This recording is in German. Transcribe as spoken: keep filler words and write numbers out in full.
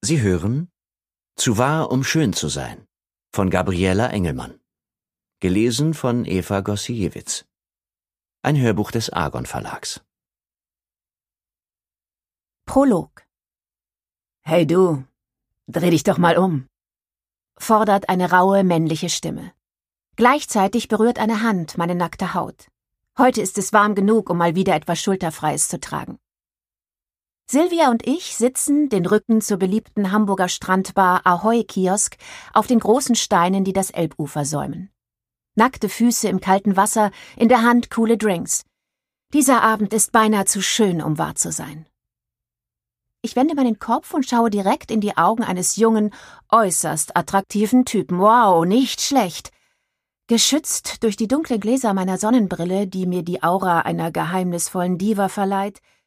Sie hören »Zu wahr, um schön zu sein« von Gabriela Engelmann. Gelesen von Eva Gosiewicz. Ein Hörbuch des Argon Verlags. Prolog. »Hey du, dreh dich doch mal um«, fordert eine raue männliche Stimme. Gleichzeitig berührt eine Hand meine nackte Haut. Heute ist es warm genug, um mal wieder etwas Schulterfreies zu tragen. Silvia und ich sitzen, den Rücken zur beliebten Hamburger Strandbar Ahoi-Kiosk, auf den großen Steinen, die das Elbufer säumen. Nackte Füße im kalten Wasser, in der Hand coole Drinks. Dieser Abend ist beinahe zu schön, um wahr zu sein. Ich wende meinen Kopf und schaue direkt in die Augen eines jungen, äußerst attraktiven Typen. Wow, nicht schlecht. Geschützt durch die dunklen Gläser meiner Sonnenbrille, die mir die Aura einer geheimnisvollen Diva verleiht,